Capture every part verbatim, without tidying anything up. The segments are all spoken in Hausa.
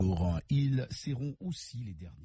Ils seront aussi les derniers.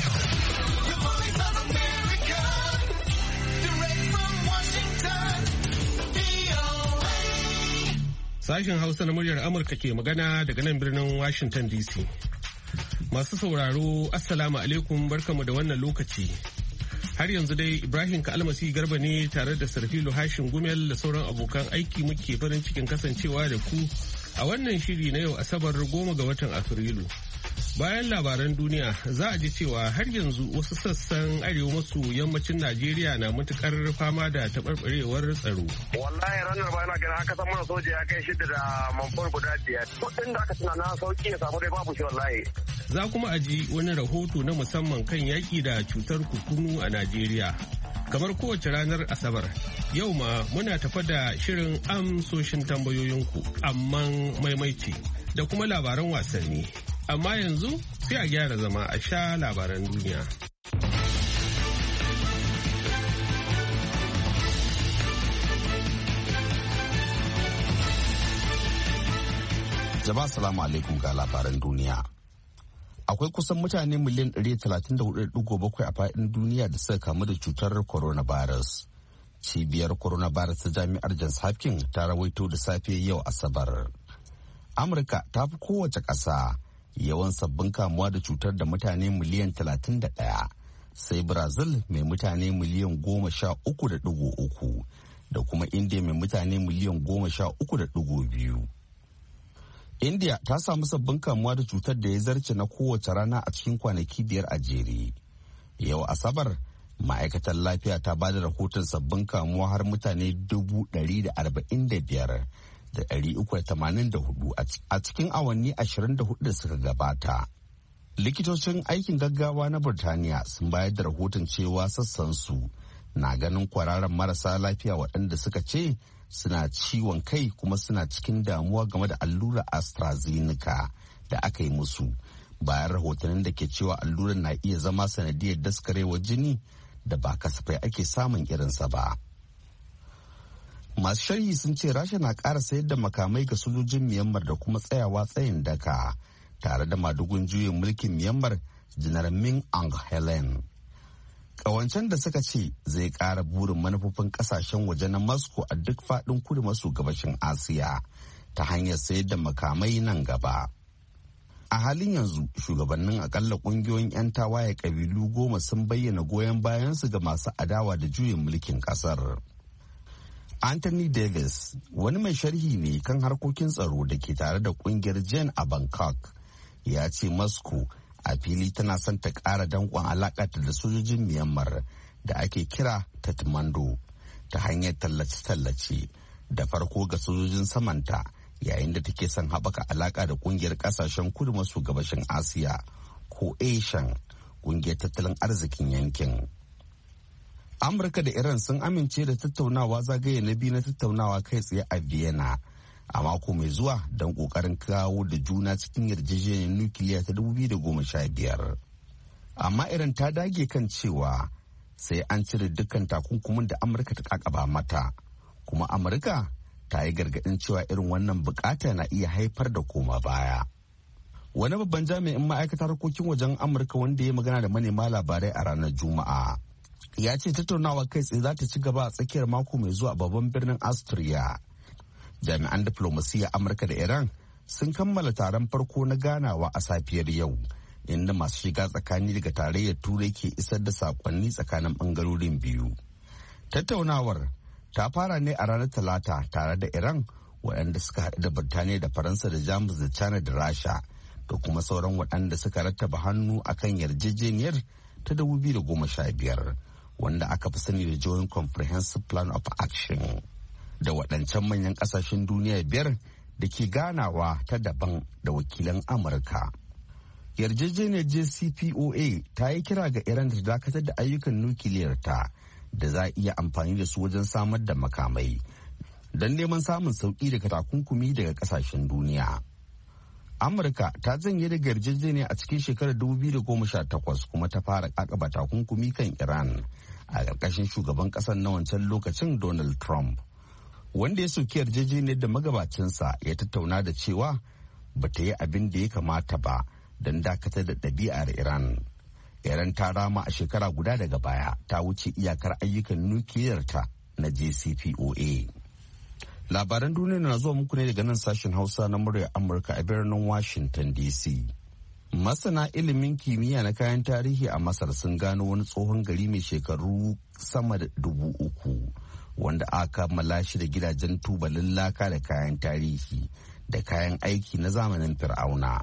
Sashen Hausa na muryar Amurka ke magana daga nan birnin Washington D C. Masu sauraro, Assalamu alaikum, barkamu da wannan lokaci. Har yanzu dai Ibrahim Ka'almasi Garba ne tare da Sarfilu Hashin Gumel da sauran abokan aiki muke farin cikin kasancewa da ku a wannan shiri na yau Asabar goma ga watan Afrilu. Bayan labaran duniya za a ji cewa har yanzu wasu sassan arewa maso yammacin Najeriya na matukar fama da taɓarɓarewar tsaro. Wallahi ranar bayan gana aka san mana soja ya kai shida da manfar guda biyar. Kudin da aka tuna na sauki ya samu dai babu shi wallahi. Za kuma a ji wani rahoto na musamman kan yaƙi da cutar kukunu a Najeriya. Kamar kowace ranar Asabar, yau ma muna tafa da shirin amsoshin tambayoyinku amman maimaici da kuma labaran wasanni. Amma yanzu sai a gyara zama a sha labaran duniya. Jama'a salamu alaikum ga labaran duniya. Akwai kusan mutane miliyan ɗari talatin da hudu da ɗigo bakwai a faɗin duniya da suka kamu da cutar coronavirus. Cibiyar coronavirus ta jami'ar Johns Hopkins ta rawaito da safe yau Asabar. Amurka ta fi kowace ƙasa yawan sabbin kamuwa da cutar da mutane miliyan talatin da ɗaya, sai Brazil mai mutane miliyan goma sha uku da ɗigo uku da kuma India mai mutane miliyan goma sha uku da ɗigo biyu. India ta samu sabbin kamuwa da cutar da ya zarce na kowace rana a cikin kwanaki biyar a jere. Yau Asabar, ma'aikatar lafiya ta ba da rahoton sabbin kamuwa har mutane dubu ɗari da arba'in da biyar da ɗari uku da tamanin da hudu a cikin awanni ashirin da hudu da suka gabata. Likitocin aikin gaggawa na Burtaniya sun bayar da rahoton cewa sassan su na ganin kwararan marasa lafiya waɗanda suka ce suna ciwon kai kuma suna cikin damuwa game da allurar AstraZeneca da aka yi musu bayan rahotannin da ke cewa allurar na iya zama sanadiyar daskarewar jini da ba kasafai ake samun irinsa ba. Masu sharhi sun ce Rasha na ƙara sayar da makamai ga sojojin Myanmar da kuma tsayawa tsayin daka tare da madugun juyin mulkin Myanmar Janar Min Aung Hlaing. Ƙawancen da suka ce zai ƙara burin manufofin ƙasashen waje na Moscow a duk faɗin kudu maso gabashin Asiya ta hanyar sayar da makamai nan gaba. A halin yanzu shugabannin akalla ƙungiyoyin 'yan tawaye ƙabilu goma sun bayyana goyon bayansu ga masu adawa da juyin mulkin ƙasar. Anthony Davis, wani mai sharhi ne kan harkokin tsaro da ke tare da kungiyar Jen a Bangkok, ya ce Moscow a fili tana son ta ƙara danƙon alaƙata da sojojin Myanmar da ake kira Tatmadaw ta hanyar tallace-tallace da farko ga sojojin samanta yayin da take son haɓaka alaƙa da kungiyar ƙasashen kudu maso gabashin Asiya ko ASEAN, kungiyar tattalin arzikin yankin. Amurka da Iran sun amince da tattaunawa zagaye na biyu na tattaunawa kai tsaye a Vienna a mako mai zuwa don kokarin kawo da juna cikin yarjejeniyar nukiliya ta dubu biyu da goma sha biyar. Amma Iran ta dage kan cewa sai an cire dukkan takunkumin da Amurka ta kakaba mata. Kuma Amurka ta yi gargaɗin cewa irin wannan bukata na iya haifar da koma baya. Wani babban jami'in ma'aikatar harkokin wajen Amurka wanda ya magana da manema labarai a ranar Juma'a ya ce tattaunawa kai tsaye za ta ci gaba a tsakiyar mako mai zuwa babban birnin Austria. Jami'an diflomasiyya Amurka da Iran sun kammala taron farko na ganawa a safiyar yau, inda masu shiga tsakani daga tarayyar Turai ke isar da sakonni tsakanin bangarorin biyu. Tattaunawar ta fara ne a ranar Talata tare da Iran, waɗanda suka haɗu da Birtaniya da Faransa da Jamus da China da Rasha da kuma sauran waɗanda suka rattaba hannu akan yarjejeniyar ta dubu biyu da goma sha biyar. Wanda aka fi sani da Joint Comprehensive Plan of Action, da waɗancan manyan ƙasashen duniya biyar da ke ganawa ta daban da wakilan Amurka. Yarjejeniyar J C P O A ta yi kira ga Iran da dakatar da ayyukan nukiliyar ta da za a iya amfani da su wajen samar da makamai don neman samun sauƙi daga takunkumi daga ƙasashen duniya. Amurka ta janye daga yarjejeniya a cikin shekarar dubu biyu da goma sha takwas kuma ta fara kakaba takunkumi kan Iran a ƙarƙashin shugaban ƙasar na wancan lokacin Donald Trump, wanda ya soki yarjejeniyar da magabacinsa ya tattauna da cewa ba ta yi abin da ya kamata ba don dakatar da ɗabi'ar Iran. Iran ta rama a shekara guda daga baya ta wuce iyakar ayyukan nukiliyarta na J C P O A. Labaran duniya na zuwa muku ne daga nan sashen Hausa na muryar Amurka a birnin Washington D C. Masana ilimin kimiyya na kayan tarihi a Masar sun gano wani tsohon gari mai shekaru sama da dubu uku wanda aka kammala shi da gidajen tubalin laka da kayan tarihi da kayan aiki na zamanin Fir'auna.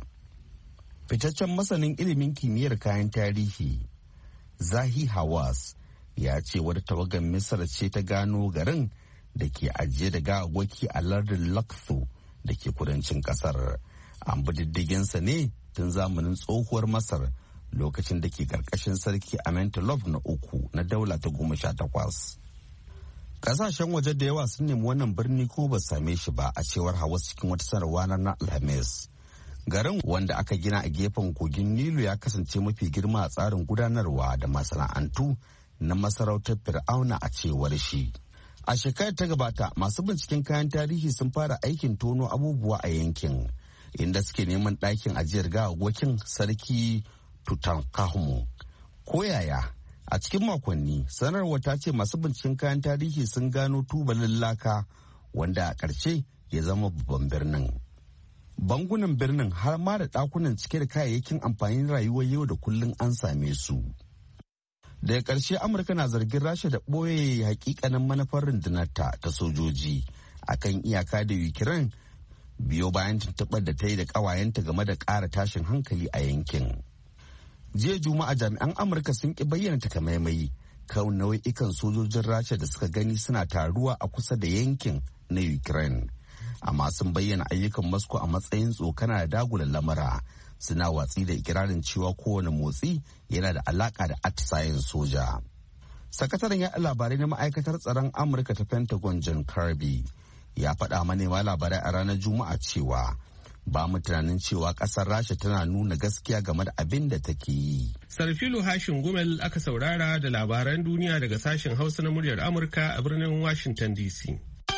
Fitaccen masanin ilimin kimiyyar kayan tarihi Zahi Hawass ya ce wata tawagar Misar ce ta gano garin da ke ajiye da gawawwaki a lardin Lakso da ke kudancin kasar. An bi diddiginsa ne tun zamanin tsohuwar Masar lokacin da ke karkashin sarki Amenhotep na uku na daula ta goma sha takwas. Kasashen waje da yawa sun nemi wannan birni ko ba same shi ba a cewar Hawass cikin wata sanarwa na Alhamis. Garin wanda aka gina a gefen kogin Nilu ya kasance mafi girma a tsarin gudanarwa da masana'antu na masarautar Fir'auna a cewar shi. A shekarar ta gabata masu binciken kayan tarihi sun fara aikin tono abubuwa a yankin inda suke neman ɗakin ajiyar gawawwakin sarki Tutankhamun. Ko yaya a cikin makonni sanarwa ta ce masu binciken kayan tarihi sun gano tubalin laka wanda a ƙarshe ya zama babban birnin. Bangunan birnin har ma da ɗakunan cike da kayayyakin amfanin rayuwar yau da kullum an same su. Daga ƙarshe Amurka na zargin Rasha da ɓoye hakikanin manufar rundunarta ta sojoji a kan iyaka da Ukraine biyo bayan tuntuɓar da ta yi da ƙawayenta game da ƙara tashin hankali a yankin. Jiya Juma'a jami'an Amurka sun ƙi bayyana takamaimai kan nau'ikan sojojin Rasha da suka gani suna taruwa a kusa da yankin na Ukraine. Amma sun bayyana ayyukan Moscow a matsayin tsokana da dagula lamura. Suna watsi da ikirarin cewa kowane motsi yana da alaka da atisayen soja. Sakataren yaɗa labarai na ma'aikatar tsaron Amurka ta Pentagon John Kirby ya faɗa manema labarai a ranar Juma'a cewa ba mu tunanin cewa ƙasar Rasha tana nuna gaskiya game da abin da take yi. Sarfilo Hashin Gumel aka saurara da labaran duniya daga sashen Hausa na muryar Amurka a birnin Washington D C.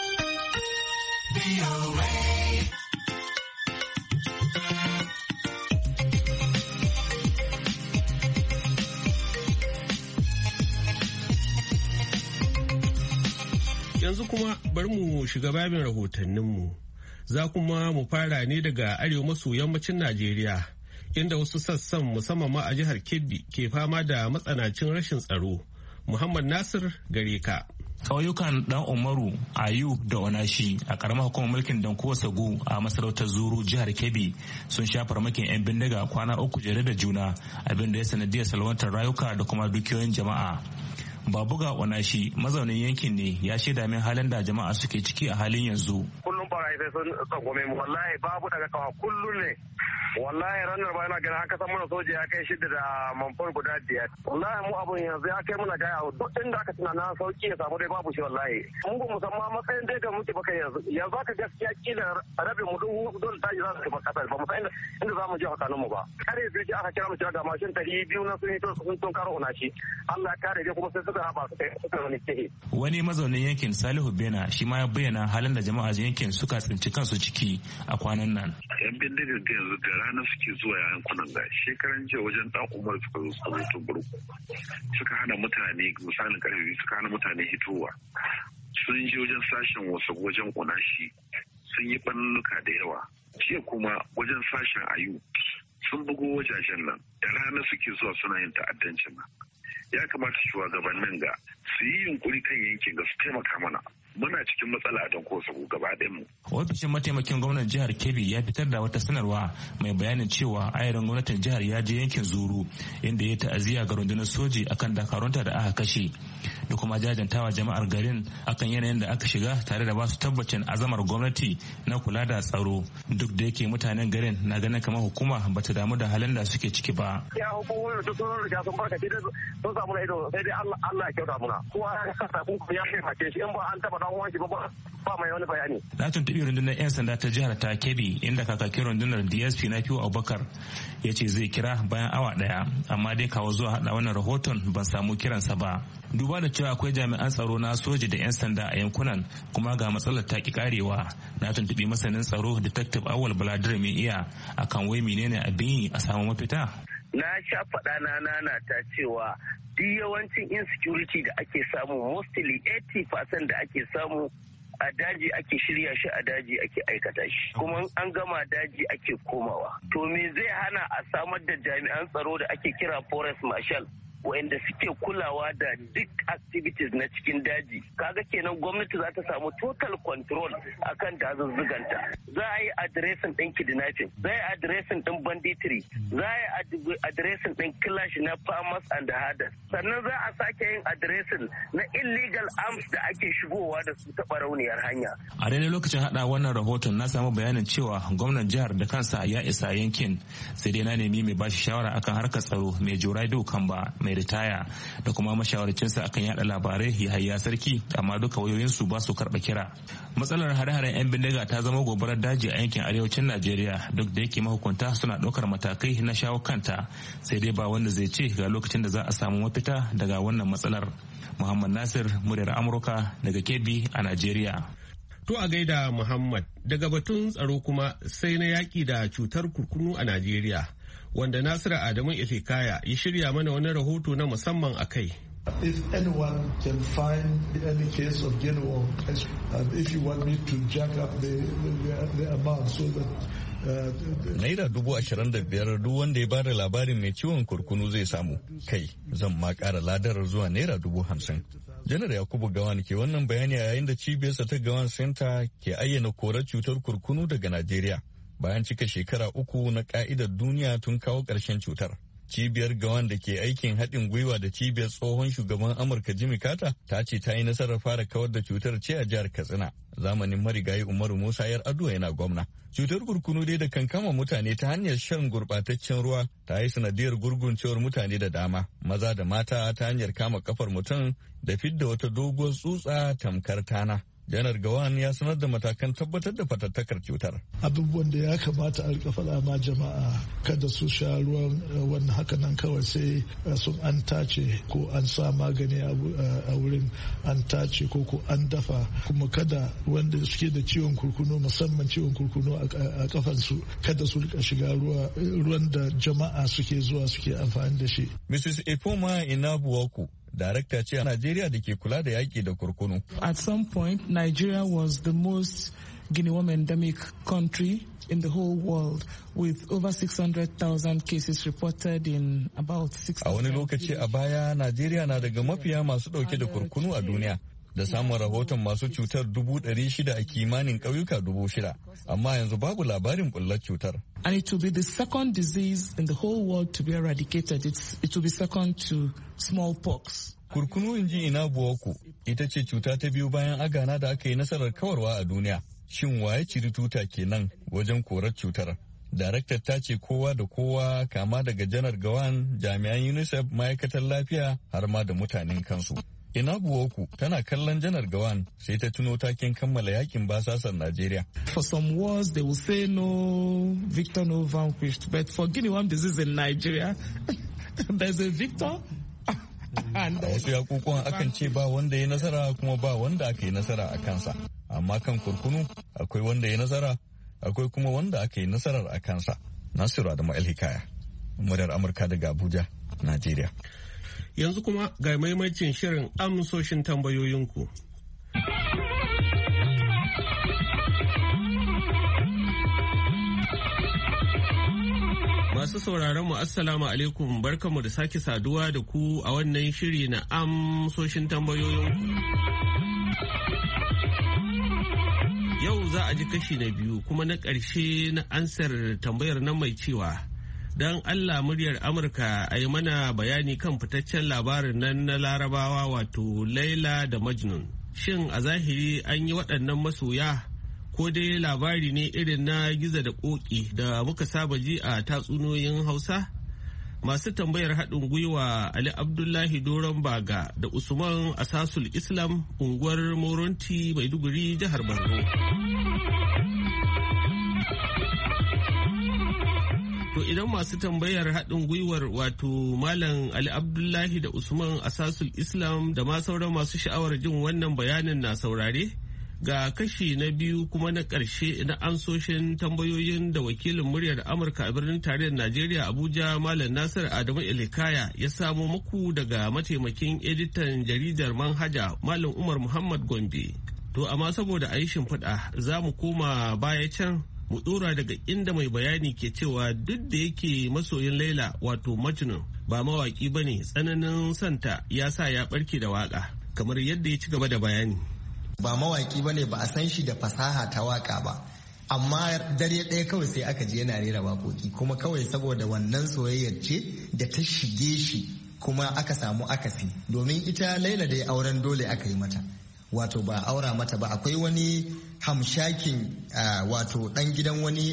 Yanzu kuma bari mu shiga babin rahotanninmu. Za kuma mu fara ne daga arewa maso yammacin Najeriya, inda wasu sassan musamman ma a jihar Kebbi ke fama da matsanancin rashin tsaro. Muhammad Nasir gare ka. Ƙauyukan Dan Umaru, Ayu da Onashi a ƙaramar hukumar mulkin Danko Sagu a masarautar Zuru jihar Kebbi sun sha farmakin 'yan bindiga kwana uku jere da juna, abin da ya sanadiyar salwantar rayuka da kuma dukiyoyin jama'a. Babuga Onashi mazaunin yankin ne ya shaida min halin da jama'a suke ciki a halin yanzu. Kullum barayi sai sun tsangwame mu, wallahi babu daga kawa kullum ne. Wallahi ranar ba yana ganin haka san mana soja ya kai shida da manfar guda biyar. Wallahi mu abun yanzu ya kai muna gaya duk inda aka tuna na sauki ya samu dai babu shi wallahi. Mun ba musamman matsayin dai da muke baka yanzu. Yanzu aka gaskiya kila rabin mu duk dole tashi za su ba kasar ba mu san inda za mu je hakanin mu ba. Kare biyu aka kira mu cewa ga mashin ɗari biyu na sun yi sun tun karo Onashi. Allah ya kare dai kuma sai suka haɓa suka suka wani kehe. Wani mazaunin yankin Salihu Bena shi ma ya bayyana halin da jama'a yankin suka tsinci kansu ciki a kwanan nan. Yan bindigar da yanzu da rana suke zuwa yankunan ga shekaran jiya wajen Dan Umar suka zo suka zo burku suka hana mutane misalin karfe suka hana mutane hitowa sun je wajen sashen wasu wajen Onashi sun yi ɓannuka da yawa jiya kuma wajen sashen Ayu sun bugo wajajen nan da rana suke zuwa suna yin ta'addancin nan ya kamata shugabannin ga su yi yunkuri kan yankin ga su taimaka mana muna cikin matsala don kosa gaba mu. Ofishin mataimakin gwamnan jihar Kebbi ya fitar da wata sanarwa mai bayanin cewa ayarin gwamnatin jihar ya je yankin Zuru inda ya ta'aziyya ga rundunar soji akan dakarunta da aka kashe da kuma jajantawa jama'ar garin akan yanayin da aka shiga tare da ba su tabbacin azamar gwamnati na kula da tsaro duk da yake mutanen garin na ganin kamar hukuma bata damu da halin da suke ciki ba. Ya hukumomi da sun riga sun barka sun samu na ido sai dai Allah ya kyauta muna. Kowa ya kasa kun ya kai mace shi in ba an taba dan uwan shi ba ba mai wani bayani. Na tuntuɓi rundunar 'yan sanda ta jihar ta Kebbi inda kakakin rundunar D S P na Fiyo Abubakar ya ce zai kira bayan awa ɗaya amma dai kawo zuwa haɗa wannan rahoton ban samu kiransa ba. Duba da cewa akwai jami'an tsaro na soji da 'yan sanda a yankunan kuma ga matsalar ta ki karewa na tuntuɓi masanin tsaro Detective Awal Baladir mai iya akan wai menene abin yi a samu mafita. Na sha faɗa na nana ta cewa duk yawancin insecurity da ake samu mostly eighty percent da ake samu a daji ake shirya shi, a daji ake aikata shi, kuma an gama daji ake komawa. To me zai hana a samar da jami'an tsaro da ake kira forest marshal wa'anda suke kulawa da duk activities na cikin daji? Kaga kenan gwamnati za ta samu total control akan dazuzzuganta. Za a yi adiresin ɗin kidnapping, za a yi adiresin ɗin banditry, za a yi adiresin ɗin clash na farmers and herders, sannan za a sake yin adiresin na illegal arms da ake shigowa da su ta barauniyar hanya. A daidai lokacin hada wannan rahoton na samu bayanin cewa gwamnan jihar da kansa ya isa yankin, sai dai na nemi mai bashi shawara akan harkar tsaro mai Joraido Kamba mai ritaya da kuma mashawarcinsa akan yada labarai Yahaya Sarki, amma duka wayoyinsu ba su karɓa kira. Matsalar hare-haren 'yan bindiga ta zama gobarar daji a yankin arewacin Najeriya, duk da yake mahukunta suna ɗaukar matakai na shawo kanta, sai dai ba wanda zai ce ga lokacin da za a samu mafita daga wannan matsalar. Muhammad Nasir, muryar Amurka daga Kebbi a Najeriya. To a gaida Muhammad, daga batun tsaro kuma sai na yaƙi da cutar kurkunu a Najeriya, wanda Nasiru Adamu Ifikaya ya shirya mana wani rahoto na musamman a kai. If anyone can find any case of guinea worm, and if you want me to jack up the, the, the amount so that Naira dubu ashirin da biyar duk wanda ya bada labarin mai ciwon kurkunu zai samu. Kai, zan ma ƙara ladar zuwa naira dubu hamsin. Janar Yakubu Gawan ke wannan bayani a yayin da cibiyarsa ta Gawan Center ke ayyana korar cutar kurkunu daga Najeriya bayan cika shekara uku na ka'idar duniya tun kawo ƙarshen cutar. Cibiyar Gawan da ke aikin haɗin gwiwa da cibiyar tsohon shugaban Amurka Jimmy Carter ta ce ta yi nasarar fara kawar da cutar ce a jihar Katsina. Zamanin marigayi Umaru Musa yar Aduwa yana gwamna. Cutar kurkunu dai da kan kama mutane ta hanyar shan gurɓataccen ruwa ta yi sanadiyar gurguncewar mutane da dama, maza da mata ta hanyar kama kafar mutum da fidda wata doguwar tsutsa tamkar tana. Janar Gawan ya sanar da matakan tabbatar da fatattakar cutar. Abubuwan da ya kamata a rika faɗa ma jama'a kada su sha ruwan wannan haka nan kawai sai sun an tace ko an sa magani a wurin an tace ko ko an dafa, kuma kada wanda suke da ciwon kurkuno musamman ciwon kurkuno a kafansu kada su rika shiga ruwan da jama'a suke zuwa suke amfani da shi. Missus Efoma Inabuwaku, darakta ce a Najeriya da ke kula da yaƙi da kurkunu. At some point, Nigeria was the most guinea worm endemic country in the whole world, with over six hundred thousand cases reported in about six. A wani lokaci a baya, Najeriya na daga mafiya masu ɗauke da kurkunu a duniya, da samun rahoton masu cutar dubu ɗari shida a kimanin ƙauyuka dubu shida, amma yanzu babu labarin bullar cutar. And it will be the second disease in the whole world to be eradicated. It's, it will be second to smallpox. Kurkunu, in ji Inabuwaku, ita ce cuta ta biyu bayan agana da aka yi nasarar kawarwa a duniya. Shin waye ciri tuta kenan wajen korar cutar? Daraktar ta ce kowa da kowa, kama daga Janar Gawan, jami'an UNICEF, ma'aikatar lafiya har ma da mutanen kansu. Inabuwaku tana kallon Janar Gawan sai ta tuno takin kammala yakin basasar Najeriya. For some wars they will say no victor, no vanquished, but for guinea worm disease in Nigeria there's a victor. A wasu yakukuwan akan ce ba wanda ya nasara kuma ba wanda aka yi nasara a kansa, amma kan kurkunu akwai wanda ya nasara akwai kuma wanda aka yi nasarar a kansa. Nasiru Adamu Hikaya, muryar Amurka daga Abuja, Najeriya. Yanzu kuma ga maimacin shirin amsoshin tambayoyinku. Masu sauraron mu assalamu alaikum, barkamu da sake saduwa da ku a wannan shiri na amsoshin tambayoyinku. Yau za a ji kashi na biyu kuma na ƙarshe na ansar tambayar nan mai cewa, don Allah muryar Amurka a yi mana bayani kan fitaccen labarin nan na Larabawa wato Laila da Majnun. Shin a zahiri an yi waɗannan masoya ko dai labari ne irin na gizo da ƙoƙi da muka saba ji a tatsuniyoyin Hausa? masu tambayar haɗin gwiwa Ali Abdullahi Doron Baga da Usman Asasul Islam unguwar Moronti Maiduguri jihar Borno. To idan masu tambayar haɗin gwiwar wato Malam Ali Abdullahi da Usman Asasul Islam da ma sauran masu sha'awar jin wannan bayanin na saurare, ga kashi na biyu kuma na ƙarshe na ansoshin tambayoyin da wakilin muryar Amurka a birnin tarayyar Najeriya Abuja Malam Nasir Adamu Elikaya ya samo muku daga mataimakin editan jaridar Manhaja Malam Umar Muhammad Gombe. To amma saboda a yi shimfiɗa za mu koma baya can mu dora daga inda mai bayani ke cewa duk da yake masoyin Laila wato Majnun ba mawaki bane, tsananin santa ya sa ya barke da waka kamar yadda ya ci gaba da bayani. Ba mawaki bane, ba a san shi da fasaha ta waka ba, amma dare ɗaya kawai sai aka je yana rera waƙoƙi, kuma kawai saboda wannan soyayyar ce da ta shige shi kuma aka samu akasi, domin ita Laila dai auren dole aka yi mata, wato ba aura mata ba. Akwai wani hamshakin wato dan gidan wani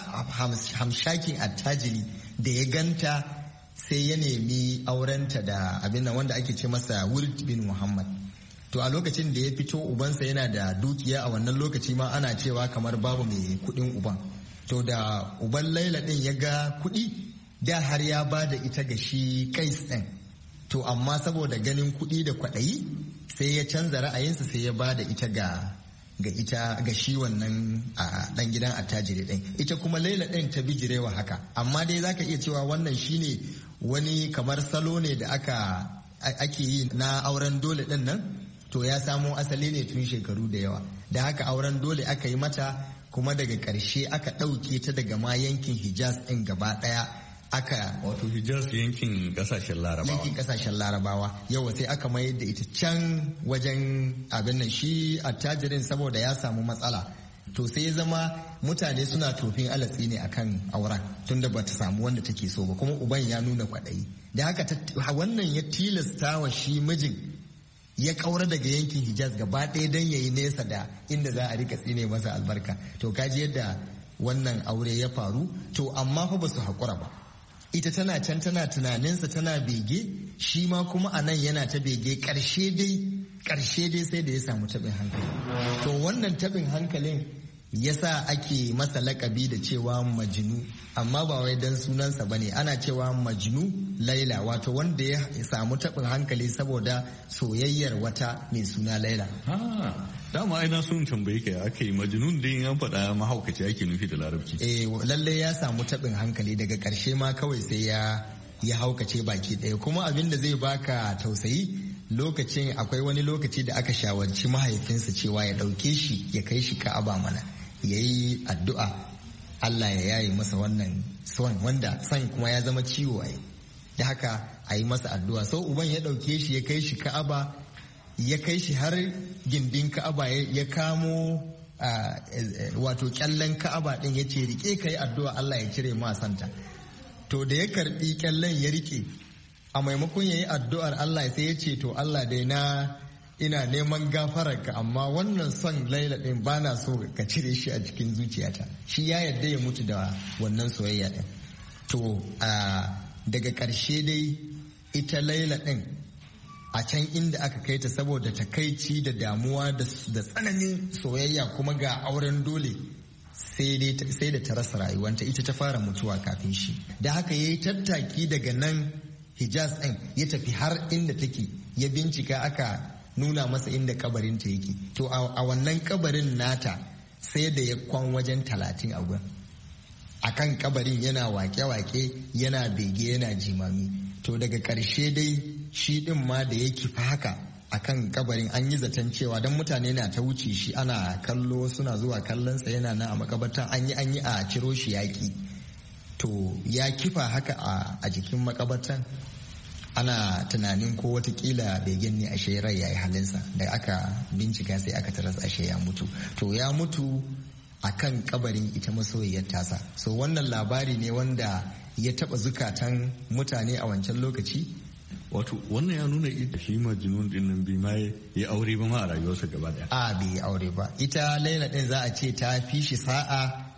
hamshakin attajiri da ya ganta sai ya nemi aurenta da abin nan wanda ake ce masa Wird bin Muhammad. To a lokacin da ya fito ubansa yana da dukiya, a wannan lokaci ma ana cewa kamar babu mai kudin uban. To da uban Laila din ya ga kudi, da har ya ba da ita ga shi Kais din. To amma saboda ganin kudi da kwaɗayi sai ya canza ra'ayinsa, sai ya ba da ita ga ga ita ga shi wannan a dan gidan attajiri din. Ita kuma Laila din ta bijirewa haka, amma dai zaka iya cewa wannan shine wani kamar salo ne da aka ake yi na auren dole din nan. To ya samo asali ne tun shekaru da yawa, da haka auren dole aka yi mata, kuma daga ƙarshe aka ɗauke ta daga ma yankin Hijaz ɗin gaba ɗaya aka wato Hijaz yankin kasashen Larabawa yankin kasashen Larabawa yawa sai aka mayar da ita can wajen abin nan. Shi attajirin saboda ya samu matsala, to sai ya zama mutane suna tofin alatsi ne akan auren tunda bata samu wanda take so ba, kuma uban ya nuna kwaɗayi, da haka wannan ya tilasta wa shi mijin ya kaura daga yankin Hijaz gaba ɗaya don ya yi nesa da inda za a rika tsine masa albarka. To kaji yadda wannan aure ya faru. To amma fa ba su haƙura ba, ita tana can tana tunaninsa tana bege, shi ma kuma a nan yana ta bege. Ƙarshe dai ƙarshe dai sai da ya samu taɓin hankali. To wannan taɓin hankalin ya sa ake masa lakabi da cewa Majnu, amma ba wai dan sunansa ba ne, ana cewa Majnu Laila, wato wanda ya samu taɓin hankali saboda soyayyar wata mai suna Laila. Dama ai na sun tambaye ka aka yi Majnun din an faɗa mahaukaci ake nufi da larabci. Eh lalle ya samu taɓin hankali, daga ƙarshe ma kawai sai ya ya haukace baki ɗaya. Kuma abin da zai baka tausayi, lokacin akwai wani lokaci da aka shawarci mahaifinsa cewa ya ɗauke shi ya kai shi Ka'aba mana, ya yi addu'a Allah ya yaye masa wannan son, wanda son kuma ya zama ciwo ai, da haka a yi masa addu'a. So uban ya ɗauke shi ya kai shi Ka'aba, ya kai shi har gindin Ka'aba, ya kamo wato kyallen Ka'aba ɗin ya ce rike ka yi addu'a Allah ya cire ma santa. To da ya karɓi kyallen ya rike, a maimakon ya yi addu'ar Allah sai ya ce to Allah dai na ina neman gafararka, amma wannan son Laila ɗin ba na so ka cire shi a cikin zuciyata. Shi ya yarda ya mutu da wannan soyayya ɗin. To daga ƙarshe dai ita Laila ɗin a can inda aka kai ta saboda takaici da damuwa da tsananin soyayya kuma ga auren dole, sai da ta rasa rayuwanta, ita ta fara mutuwa kafin shi. Da haka ya yi tattaki daga nan Hijaz ɗin ya tafi har inda take, ya bincika aka nuna masa inda kabarinta yake. To a wannan kabarin nata sai da ya kwan wajen talatin a gurin, a kan kabarin yana wake-wake, yana bege, yana jimami. To daga ƙarshe dai shi ɗin ma da ya kifa haka a kan kabarin, an yi zaton cewa don mutane na ta wuce shi ana kallo, suna zuwa kallonsa yana nan a makabartan, an yi an yi a ciro shi yaƙi. To ya kifa haka a jikin makabartan, ana tunanin ko watakila begen ne ashe rai ya yi halinsa, da aka bincika sai aka taras ashe ya mutu. To ya mutu a kan kabarin ita masoyiyar tasa. So wannan labari ne wanda ya taba zukatan mutane a wancan lokaci. Wato wannan ya nuna ita shi Majnun din nan bai ma ya aure ba ma a rayuwarsa gaba daya. A bai aure ba. Ita Laila din za a ce ta fi shi sa'a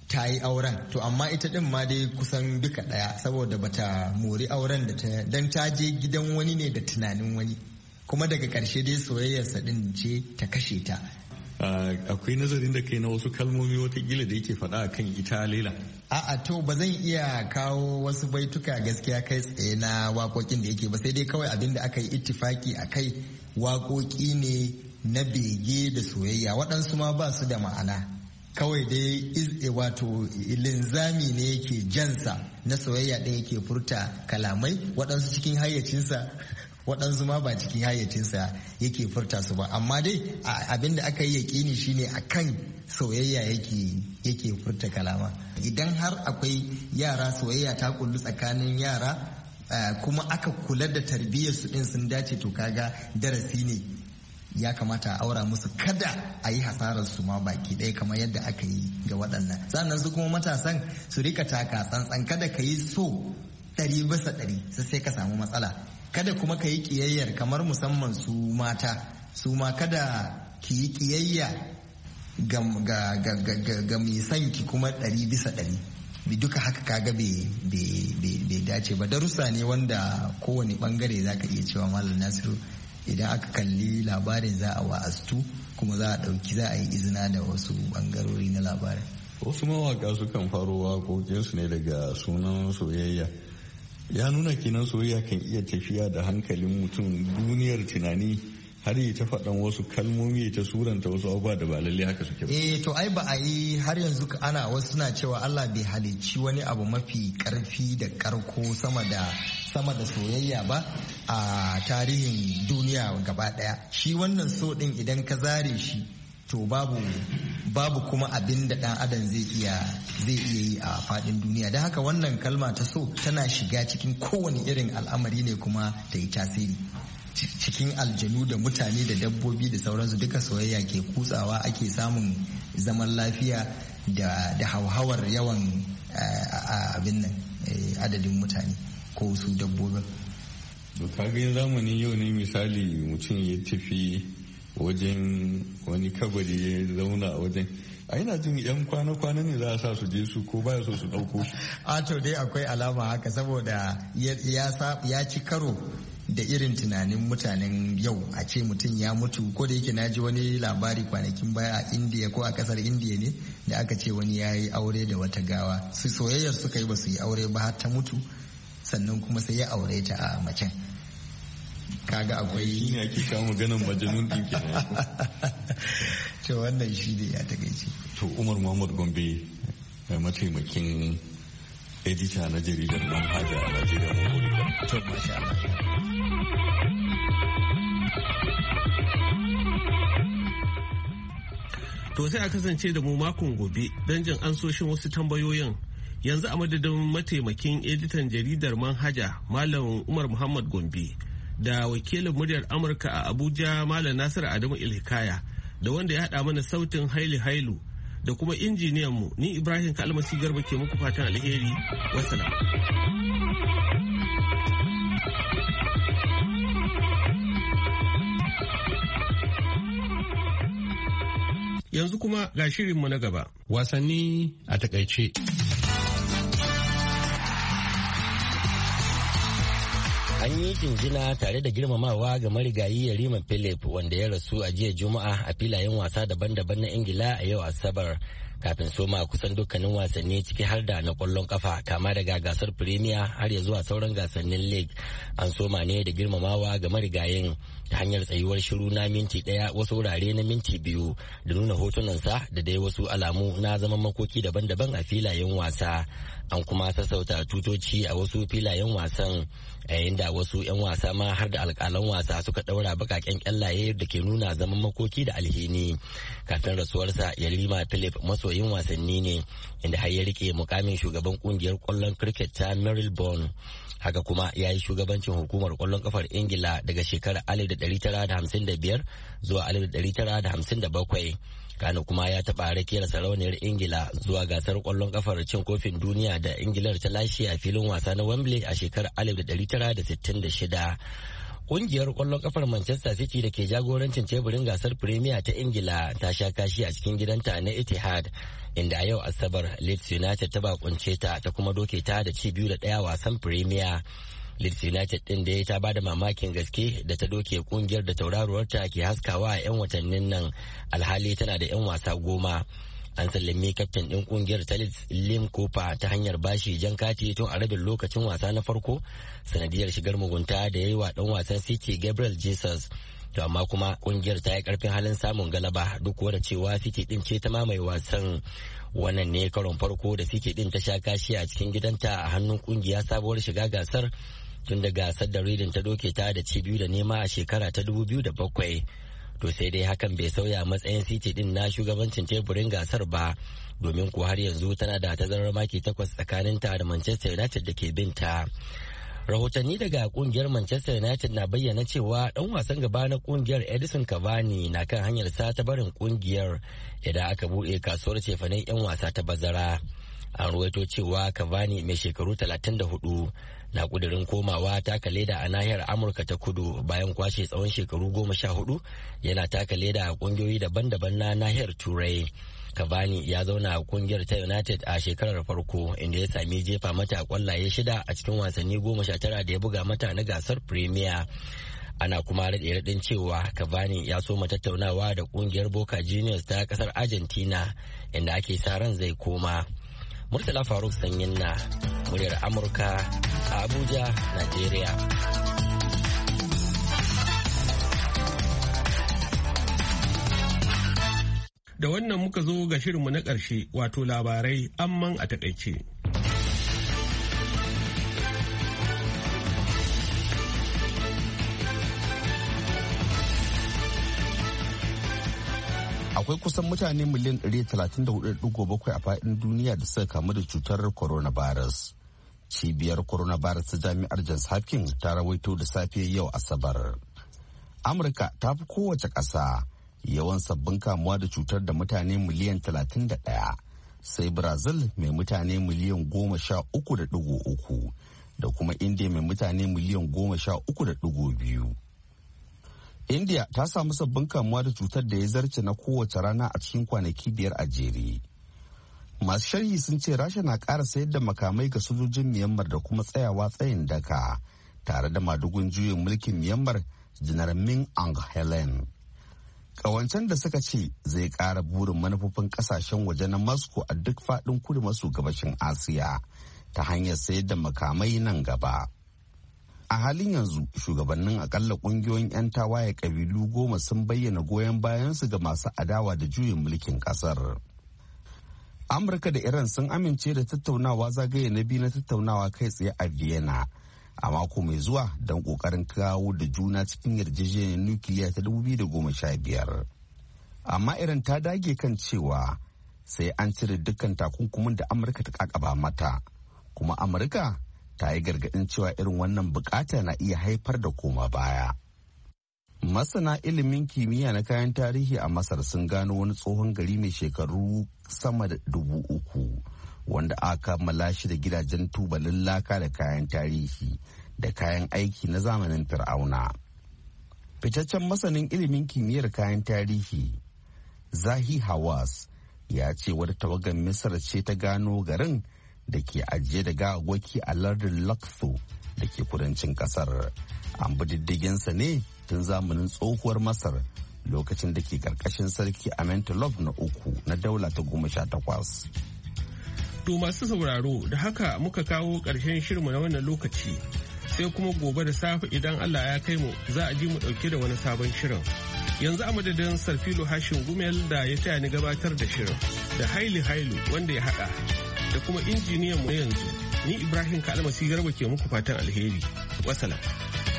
ta yi auren to amma ita din ma dai kusan duka daya saboda bata mori auren da ta dan ta je gidan wani ne da tunanin wani kuma daga karshe dai soyayyarsa din ce ta kashe ta. Akwai nazarin da kai na wasu kalmomi watakila da yake faɗa akan ita Laila. A'a to ba zan iya kawo wasu baituka gaskiya kai tsaye na waƙoƙin da yake ba sai dai kawai abin da aka yi ittifaki a kai waƙoƙi ne na bege da soyayya waɗansu ma ba su da ma'ana kawai dai wato linzami ne yake jansa na soyayya ɗaya yake furta kalamai waɗansu cikin hayyacinsa waɗansu ma ba cikin hayyacinsa yake furta su ba amma dai abin da aka yi yaƙini shine akan soyayya yake yake furta kalama idan har akwai yara soyayya ta kullu tsakanin yara kuma aka kula da tarbiyyar su din sun dace to kaga darasi ne ya kamata a aura musu kada a yi hasarar su ma baki ɗaya kamar yadda aka yi ga waɗannan sannan su kuma matasan su rika taka tsantsan kada ka yi so ɗari bisa ɗari sai ka samu matsala kada kuma ka yi ƙiyayyar kamar musamman su mata su ma kada ki yi ƙiyayya ga mai son ki kuma ɗari bisa ɗari duka haka kaga bai dace ba darussa ne wanda kowane bangare za ka iya cewa malam Nasiru idan aka kalli labarin za a wa'astu kuma za a ɗauki za a yi izina da wasu bangarori na labarin. Wasu mawaka sukan faro waƙoƙinsu ne daga sunan soyayya ya nuna kenan soyayya kan iya tafiya da hankalin mutum duniyar tunani har yi ta faɗan wasu kalmomi ta suranta wasu abubuwa da ba lalle haka suke ba. Eh to ai ba a yi har yanzu ana wasu suna cewa Allah bai halicci wani abu mafi karfi da karko sama da sama da soyayya ba a tarihin duniya gaba daya. Shi wannan so din idan ka zare shi to babu babu kuma abin da dan adam zai iya zai iya yi a fadin duniya don haka wannan kalma ta so tana shiga cikin kowane irin al'amari ne kuma ta yi tasiri. Cikin aljanu da mutane da dabbobi da sauransu duka soyayya ke kutsawa ake samun zaman lafiya da, da hauhawar yawan abin nan adadin mutane ko su dabbobin. Kagin zamanin yau ne misali mutum ya tafi wajen wani kabari ya zauna a wajen a yana jin yan kwana-kwana ne za a sa su je su ko baya so su ɗauko shi. A to dai akwai alama haka saboda ya ci karo da irin tunanin mutanen yau a ce mutum ya mutu ko da yake naji wani labari kwanakin baya a indiya ko a kasar indiya ne da aka ce wani ya yi aure da wata gawa su soyayyar suka yi ba su yi aure ba har ta mutu sannan kuma sai ya aure ta a macen kaga akwai shi ne ake kawo maganan majanun din kenan to wannan shi ne ya takaice to Umar Muhammad Gombe mataimakin edita na jaridar Manhaja a Najeriya mu to masha Allah. To sai a kasance da mu makon gobe don jin ansoshin wasu tambayoyin. Yanzu a madadin mataimakin editan jaridar Manhaja Malam Umar Muhammad Gombe da wakilin muryar Amurka a Abuja Malam Nasiru Adamu Ilhikaya da wanda ya haɗa mana sautin Haili Hailu da kuma injiniyan mu ni Ibrahim Kalmasi Garba ke muku fatan alheri. Wassalam. Yanzu kuma ga shirinmu na gaba. Wasanni a takaice. An yi jinjina tare da girmamawa ga marigayi Yarima Philip wanda ya rasu a jiya Juma'a a filayen wasa daban-daban na Ingila a yau Asabar. Kafin soma kusan dukkanin wasanni ciki har da na kwallon kafa kama daga gasar Premier har ya zuwa sauran gasannin League. An soma ne da girmamawa ga marigayin ta hanyar tsayuwar shiru na minti daya wasu wurare na minti biyu da nuna hotunansa da dai wasu alamu na zaman makoki daban-daban a filayen wasa. An kuma sassauta tutoci a wasu filayen wasan yayin da wasu 'yan wasa ma har da alƙalan wasa suka ɗaura bakaken kyallaye da ke nuna zaman makoki da alhini. Kafin rasuwarsa Yarima Philip masoyin wasanni ne inda har ya rike mukamin shugaban kungiyar kwallon cricket ta Marylebone. Haka kuma ya yi shugabancin hukumar kwallon kafar Ingila daga shekarar alif da ɗari tara da hamsin da biyar zuwa alif da ɗari tara da hamsin da bakwai. Kano kuma ya taɓa rakiyar sarauniyar Ingila zuwa gasar kwallon kafar cin kofin duniya da Ingilar ta lashe a filin wasa na Wembley a shekarar alif da ɗari tara da sittin da shida. Kungiyar kwallon kafar Manchester City da ke jagorancin teburin gasar Premier ta Ingila ta sha kashi a cikin gidanta na Etihad, inda a yau Asabar Leeds United ta bakunce ta ta kuma doke ta da ci biyu da ɗaya wasan Premier. Leeds United ɗin da ya ta bada mamakin gaske da ta doke kungiyar da tauraruwarta ke haskawa a 'yan watannin nan, alhali tana da 'yan wasa goma. An sallame kaftin ɗin kungiyar ta Leeds Liam Cooper ta hanyar bashi jan kati tun a rabin lokacin wasa na farko sanadiyar shigar mugunta da ya yi wa ɗan wasan City Gabriel Jesus. To amma kuma kungiyar ta yi karfin halin samun galaba duk da cewa City ɗin ce ta mamaye wasan. Wannan ne karon farko da City ɗin ta sha kashi a cikin gidanta a hannun kungiya sabuwar shiga gasar tun da gasar da Reading ta doke ta da ci biyu da nema a shekara ta dubu biyu da bakwai. To sai dai hakan bai sauya matsayin City din na shugabancin teburin gasar ba, domin ko har yanzu tana da tazarar maki takwas tsakaninta da Manchester United da ke binta. Rahotanni daga kungiyar Manchester United na bayyana cewa dan wasan gaba na kungiyar Edison Cavani na kan hanyar sa ta barin kungiyar idan aka buɗe kasuwar cefanen 'yan wasa ta bazara. An ruwaito cewa Cavani mai shekaru talatin da hudu na kudirin komawa taka leda a nahiyar Amurka ta kudu bayan kwashe tsawon shekaru goma sha hudu yana taka leda a kungiyoyi daban-daban na nahiyar Turai. Cavani ya zauna a kungiyar ta United a shekarar farko inda ya sami jefa mata kwallaye shida a cikin wasanni goma sha tara da ya buga mata na gasar Premier. Ana kuma raɗe-raɗin cewa Cavani ya soma tattaunawa da kungiyar Boca Juniors ta kasar Argentina inda ake sa ran zai koma. Murtala Faruk Sanyin na muryar Amurka a Abuja, Najeriya. Da wannan muka zo ga shirinmu na ƙarshe, wato labarai amman a takaice. Akwai kusan mutane miliyan ɗari talatin da hudu da ɗigo bakwai a faɗin duniya da suka kamu da cutar coronavirus. Cibiyar coronavirus ta jami'ar Johns Hopkins ta rawaito da safe yau Asabar. Amurka ta fi kowace ƙasa yawan sabbin kamuwa da cutar da mutane miliyan talatin da ɗaya, sai Brazil mai mutane miliyan goma sha uku da ɗigo uku da kuma India mai mutane miliyan goma sha uku da ɗigo biyu. India ta samu sabbin kamuwa da cutar da ya zarce na kowace rana a cikin kwanaki biyar a jere. Masu sharhi sun ce Rasha na ƙara sayar da makamai ga sojojin Myanmar da kuma tsayawa tsayin daka tare da madugun juyin mulkin Myanmar Janar Min Aung Hlaing. Ƙawancen da suka ce zai ƙara burin manufofin ƙasashen waje na Moscow a duk faɗin kudu maso gabashin Asiya ta hanyar sayar da makamai nan gaba. A halin yanzu shugabannin akalla kungiyoyin 'yan tawaye kabilu goma sun bayyana goyon bayansu ga masu adawa da juyin mulkin kasar. Amurka da Iran sun amince da tattaunawa zagaye na biyu na tattaunawa kai tsaye a Vienna a mako mai zuwa don kokarin kawo da juna cikin yarjejeniyar nukiliya ta dubu biyu da goma sha biyar. Amma Iran ta dage kan cewa sai an cire dukkan takunkumin da Amurka ta kakaba mata, kuma Amurka ta yi gargaɗin cewa irin wannan bukata na iya haifar da koma baya. Masana ilimin kimiyya na kayan tarihi a Masar sun gano wani tsohon gari mai shekaru sama da dubu uku wanda aka kammala shi da gidajen tubalin laka da kayan tarihi da kayan aiki na zamanin Fir'auna. Fitaccen masanin ilimin kimiyyar kayan tarihi Zahi Hawass ya ce wata tawagar Misar ce ta gano garin da ke ajiye da gawawwaki a lardin Luxor da ke kudancin kasar. An bi diddiginsa ne tun zamanin tsohuwar Masar lokacin da ke karkashin sarki Amenhotep na uku na daula ta goma sha takwas. To masu sauraro da haka muka kawo ƙarshen shirinmu na wannan lokaci, sai kuma gobe da safe idan Allah ya kai mu za a ji mu ɗauke da wani sabon shirin. Yanzu a madadin Sarfilo Hashin Gumel da ya taya ni gabatar da shirin da Haili Hailu wanda ya haɗa da kuma injiniyan mu yanzu, ni Ibrahim Kalmasi Garba ke muku fatan alheri. Wassalam.